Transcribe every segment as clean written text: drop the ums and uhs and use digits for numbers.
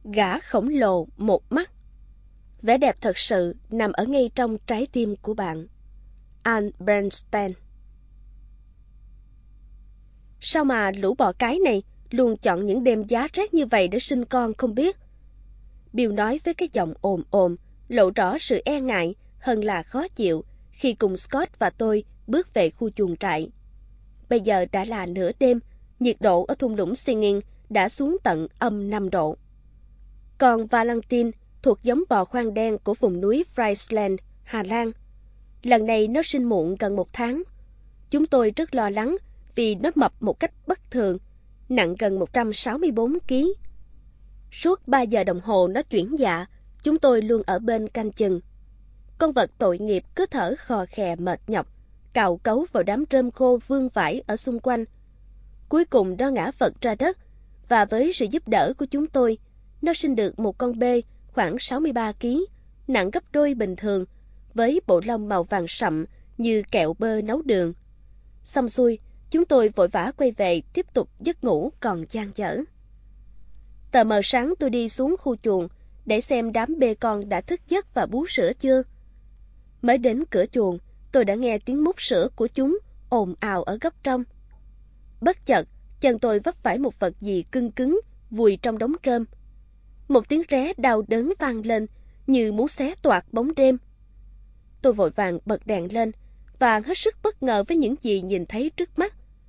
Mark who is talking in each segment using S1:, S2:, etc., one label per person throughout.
S1: Gã khổng lồ một mắt. Vẻ đẹp thật sự nằm ở ngay trong trái tim của bạn. Anne Bernstein. Sao mà lũ bò cái này luôn chọn những đêm giá rét như vậy để sinh con không biết? Bill nói với cái giọng ồm ồm, lộ rõ sự e ngại hơn là khó chịu khi cùng Scott và tôi bước về khu chuồng trại. Bây giờ đã là nửa đêm, nhiệt độ ở thung lũng Singing đã xuống tận -5 độ. Còn Valentine thuộc giống bò khoang đen của vùng núi Friesland, Hà Lan. Lần này nó sinh muộn gần 1 tháng. Chúng tôi rất lo lắng vì nó mập một cách bất thường, nặng gần 164 kg. Suốt 3 giờ đồng hồ nó chuyển dạ, chúng tôi luôn ở bên canh chừng. Con vật tội nghiệp cứ thở khò khè mệt nhọc, cào cấu vào đám rơm khô vương vãi ở xung quanh. Cuối cùng nó ngã vật ra đất, và với sự giúp đỡ của chúng tôi, nó sinh được một con bê khoảng 63 kg, nặng gấp đôi bình thường, với bộ lông màu vàng sậm như kẹo bơ nấu đường. Xong xuôi, chúng tôi vội vã quay về tiếp tục giấc ngủ còn dang dở. Tờ mờ sáng tôi đi xuống khu chuồng để xem đám bê con đã thức giấc và bú sữa chưa. Mới đến cửa chuồng, tôi đã nghe tiếng mút sữa của chúng ồn ào ở góc trong. Bất chợt, chân tôi vấp phải một vật gì cứng cứng vùi trong đống rơm. Một tiếng ré đau đớn vang lên như muốn xé toạc bóng đêm. Tôi vội vàng bật đèn lên và hết sức bất ngờ với những gì nhìn thấy trước mắt.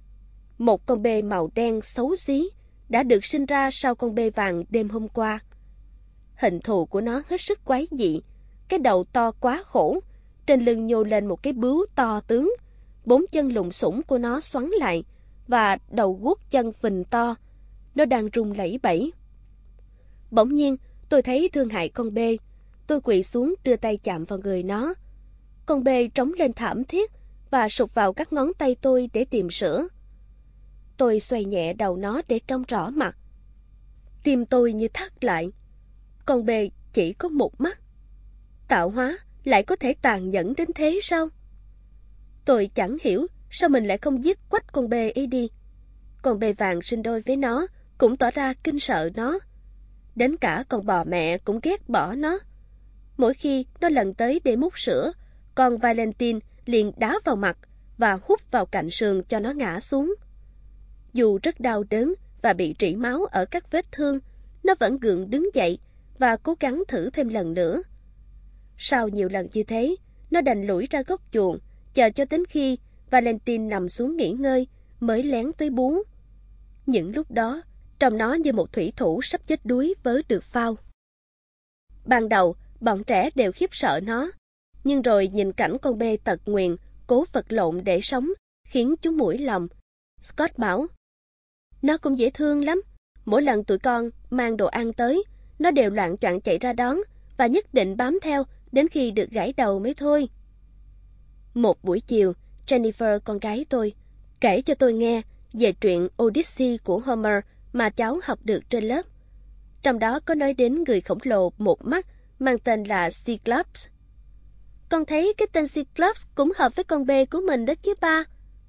S1: Một con bê màu đen xấu xí đã được sinh ra sau con bê vàng đêm hôm qua. Hình thù của nó hết sức quái dị, cái đầu to quá khổ, trên lưng nhô lên một cái bướu to tướng, 4 chân lủng xủng của nó xoắn lại và đầu guốc chân phình to. Nó đang rung lẩy bẩy. Bỗng nhiên, tôi thấy thương hại con bê. Tôi quỳ xuống đưa tay chạm vào người nó. Con bê trống lên thảm thiết và sụp vào các ngón tay tôi để tìm sữa. Tôi xoay nhẹ đầu nó để trông rõ mặt. Tim tôi như thắt lại. Con bê chỉ có một mắt. Tạo hóa lại có thể tàn nhẫn đến thế sao? Tôi chẳng hiểu sao mình lại không giết quách con bê ấy đi. Con bê vàng sinh đôi với nó cũng tỏ ra kinh sợ nó. Đến cả con bò mẹ cũng ghét bỏ nó. Mỗi khi nó lần tới để mút sữa, con Valentine liền đá vào mặt và hút vào cạnh sườn cho nó ngã xuống. Dù rất đau đớn và bị rỉ máu ở các vết thương, nó vẫn gượng đứng dậy và cố gắng thử thêm lần nữa. Sau nhiều lần như thế, nó đành lủi ra góc chuồng, chờ cho đến khi Valentine nằm xuống nghỉ ngơi mới lén tới bú. Những lúc đó, trông nó như một thủy thủ sắp chết đuối vớ được phao. Ban đầu, bọn trẻ đều khiếp sợ nó, nhưng rồi nhìn cảnh con bê tật nguyền, cố vật lộn để sống, khiến chúng mũi lòng. Scott bảo, nó cũng dễ thương lắm. Mỗi lần tụi con mang đồ ăn tới, nó đều loạng choạng chạy ra đón và nhất định bám theo đến khi được gãy đầu mới thôi. Một buổi chiều, Jennifer, con gái tôi, kể cho tôi nghe về truyện Odyssey của Homer mà cháu học được trên lớp. Trong đó có nói đến người khổng lồ một mắt mang tên là Cyclops. Con thấy cái tên Cyclops cũng hợp với con bê của mình đó chứ ba.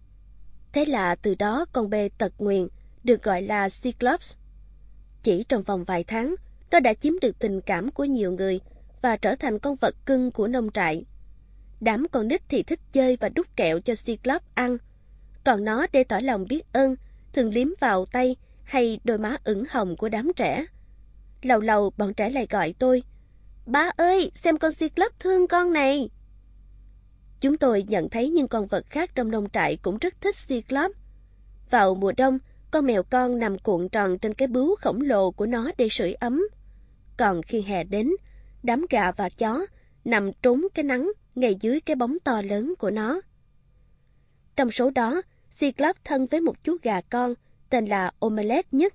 S1: Thế là từ đó con bê tật nguyền được gọi là Cyclops. Chỉ trong vòng vài tháng, nó đã chiếm được tình cảm của nhiều người và trở thành con vật cưng của nông trại. Đám con nít thì thích chơi và đút kẹo cho Cyclops ăn. Còn nó để tỏ lòng biết ơn, thường liếm vào tay hay đôi má ửng hồng của đám trẻ. Lâu lâu bọn trẻ lại gọi tôi, ba ơi, xem con Cyclops thương con này. Chúng tôi nhận thấy những con vật khác trong nông trại cũng rất thích Cyclops. Vào mùa đông, con mèo con nằm cuộn tròn trên cái bướu khổng lồ của nó để sưởi ấm. Còn khi hè đến, đám gà và chó nằm trốn cái nắng ngay dưới cái bóng to lớn của nó. Trong số đó, Cyclops thân với một chú gà con tên là Omelette nhất.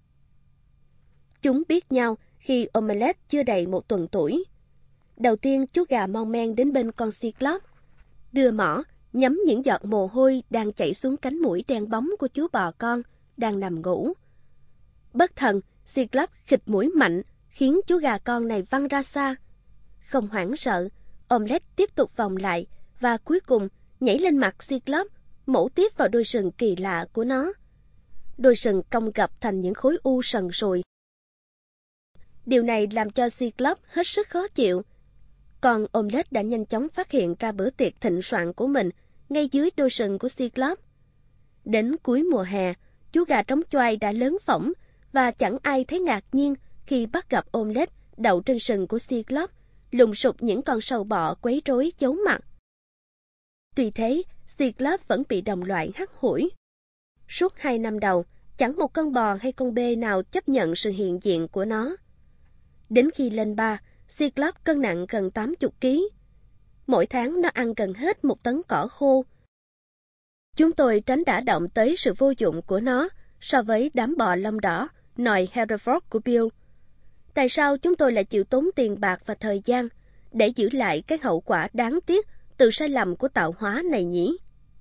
S1: Chúng biết nhau khi Omelette chưa đầy 1 tuần tuổi. Đầu tiên chú gà mon men đến bên con Cyclops, đưa mỏ nhắm những giọt mồ hôi đang chảy xuống cánh mũi đen bóng của chú bò con đang nằm ngủ. Bất thần, Cyclops khịt mũi mạnh khiến chú gà con này văng ra xa. Không hoảng sợ, Omelette tiếp tục vòng lại và cuối cùng nhảy lên mặt Cyclops, mổ tiếp vào đôi sừng kỳ lạ của nó. Đôi sừng cong gập thành những khối u sần sùi. Điều này làm cho Cyclops hết sức khó chịu. Còn Omelette đã nhanh chóng phát hiện ra bữa tiệc thịnh soạn của mình ngay dưới đôi sừng của Cyclops. Đến cuối mùa hè, chú gà trống choai đã lớn phỏng và chẳng ai thấy ngạc nhiên khi bắt gặp Omelette đậu trên sừng của Cyclops, lùng sục những con sâu bọ quấy rối giấu mặt. Tuy thế, Cyclops vẫn bị đồng loại hắt hủi. Suốt 2 năm đầu, chẳng một con bò hay con bê nào chấp nhận sự hiện diện của nó. Đến khi lên 3, Cyclops cân nặng gần 80 kg. Mỗi tháng nó ăn gần hết 1 tấn cỏ khô. Chúng tôi tránh đả động tới sự vô dụng của nó so với đám bò lông đỏ, nòi Hereford của Bill. Tại sao chúng tôi lại chịu tốn tiền bạc và thời gian để giữ lại cái hậu quả đáng tiếc từ sai lầm của tạo hóa này nhỉ?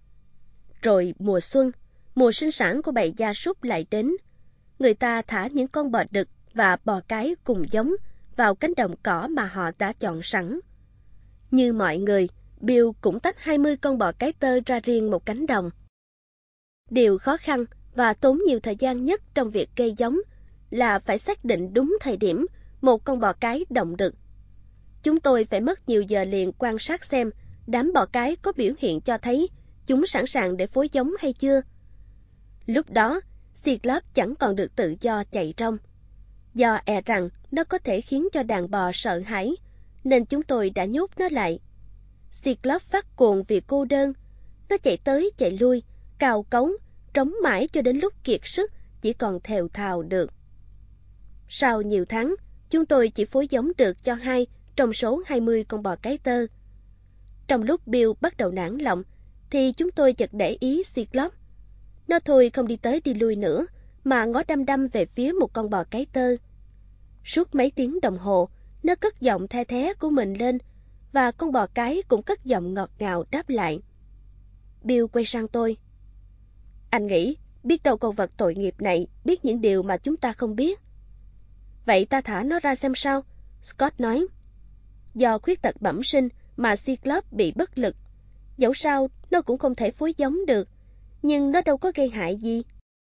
S1: Rồi mùa xuân, mùa sinh sản của bầy gia súc lại đến. Người ta thả những con bò đực và bò cái cùng giống vào cánh đồng cỏ mà họ đã chọn sẵn. Như mọi người, Bill cũng tách 20 con bò cái tơ ra riêng một cánh đồng. Điều khó khăn và tốn nhiều thời gian nhất trong việc kê giống là phải xác định đúng thời điểm một con bò cái động đực. Chúng tôi phải mất nhiều giờ liền quan sát xem đám bò cái có biểu hiện cho thấy chúng sẵn sàng để phối giống hay chưa. Lúc đó, Cyclops chẳng còn được tự do chạy rong. Do e rằng nó có thể khiến cho đàn bò sợ hãi, nên chúng tôi đã nhốt nó lại. Cyclops phát cuồng vì cô đơn. Nó chạy tới chạy lui, cào cấu, trống mãi cho đến lúc kiệt sức, chỉ còn thều thào được. Sau nhiều tháng, chúng tôi chỉ phối giống được cho 2 trong số 20 con bò cái tơ. Trong lúc Bill bắt đầu nản lòng, thì chúng tôi chợt để ý Cyclops. Nó thôi không đi tới đi lui nữa, mà ngó đăm đăm về phía một con bò cái tơ. Suốt mấy tiếng đồng hồ, nó cất giọng the thé của mình lên, và con bò cái cũng cất giọng ngọt ngào đáp lại. Bill quay sang tôi. Anh nghĩ, biết đâu con vật tội nghiệp này biết những điều mà chúng ta không biết. Vậy ta thả nó ra xem sao, Scott nói. Do khuyết tật bẩm sinh mà Cyclops bị bất lực. Dẫu sao, nó cũng không thể phối giống được, nhưng nó đâu có gây hại gì.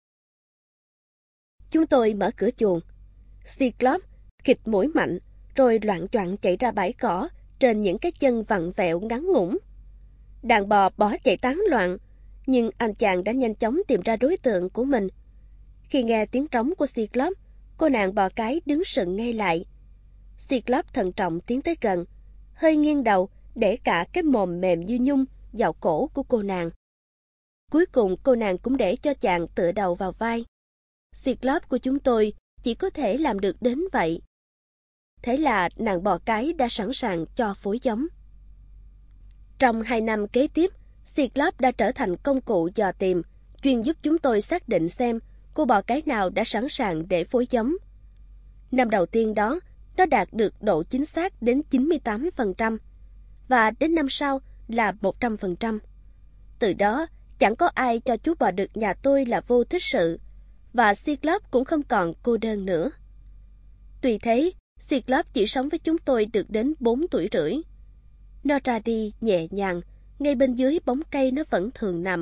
S1: Chúng tôi mở cửa chuồng. Cyclops khịt mũi mạnh, rồi loạng choạng chạy ra bãi cỏ trên những cái chân vặn vẹo ngắn ngủn. Đàn bò bỏ chạy tán loạn, nhưng anh chàng đã nhanh chóng tìm ra đối tượng của mình. Khi nghe tiếng trống của Cyclops, cô nàng bò cái đứng sững ngay lại. Cyclops thận trọng tiến tới gần, hơi nghiêng đầu để cả cái mồm mềm như nhung vào cổ của cô nàng. Cuối cùng cô nàng cũng để cho chàng tựa đầu vào vai. Cyclops của chúng tôi chỉ có thể làm được đến vậy. Thế là nàng bò cái đã sẵn sàng cho phối giống. Trong 2 năm kế tiếp, Cyclops đã trở thành công cụ dò tìm, chuyên giúp chúng tôi xác định xem cô bò cái nào đã sẵn sàng để phối giống. Năm đầu tiên đó, nó đạt được độ chính xác đến 98%, và đến năm sau là 100%. Từ đó, chẳng có ai cho chú bò đực nhà tôi là vô tích sự, và Cyclops cũng không còn cô đơn nữa. Tuy thế, Cyclops chỉ sống với chúng tôi được đến 4 tuổi rưỡi. Nó ra đi nhẹ nhàng, ngay bên dưới bóng cây nó vẫn thường nằm.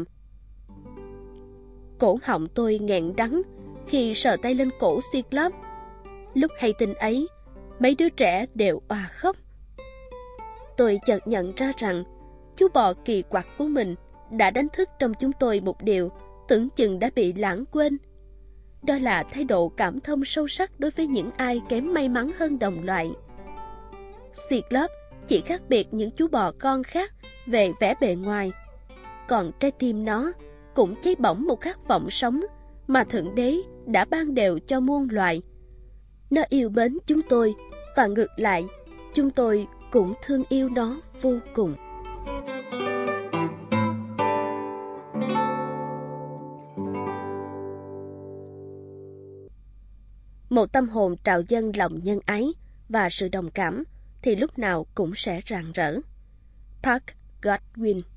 S1: Cổ họng tôi nghẹn đắng khi sờ tay lên cổ Cyclops. Lúc hay tin ấy, mấy đứa trẻ đều òa khóc. Tôi chợt nhận ra rằng chú bò kỳ quặc của mình đã đánh thức trong chúng tôi một điều tưởng chừng đã bị lãng quên. Đó là thái độ cảm thông sâu sắc đối với những ai kém may mắn hơn đồng loại. Cyclops chỉ khác biệt những chú bò con khác về vẻ bề ngoài, còn trái tim nó cũng cháy bỏng một khát vọng sống mà Thượng Đế đã ban đều cho muôn loài. Nó yêu mến chúng tôi, và ngược lại, chúng tôi cũng thương yêu nó vô cùng. Một tâm hồn trào dâng lòng nhân ái và sự đồng cảm thì lúc nào cũng sẽ rạng rỡ. Park Godwin.